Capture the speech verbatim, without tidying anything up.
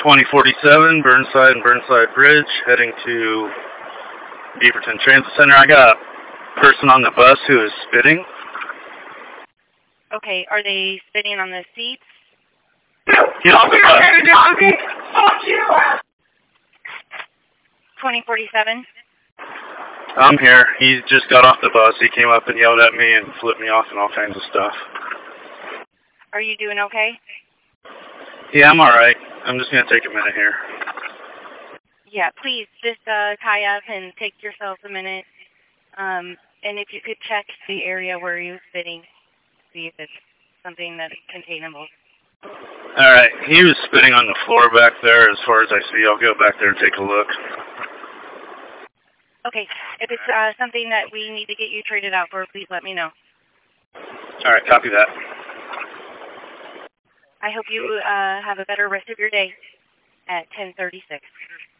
twenty forty-seven, Burnside and Burnside Bridge, heading to Beaverton Transit Center. I got a person on the bus who is spitting. Okay, are they spitting on the seats? twenty forty-seven? I'm here. He just got off the bus. He came up and yelled at me and flipped me off and all kinds of stuff. Are you doing okay? Yeah, I'm alright. I'm just going to take a minute here. Yeah, please, just uh, tie up and take yourself a minute. Um, and if you could check the area where you're spitting, see if it's something that's containable. Alright, he was spitting on the floor back there as far as I see. I'll go back there and take a look. Okay, if it's uh, something that we need to get you traded out for, please let me know. Alright, copy that. I hope you uh, have a better rest of your day at ten thirty-six.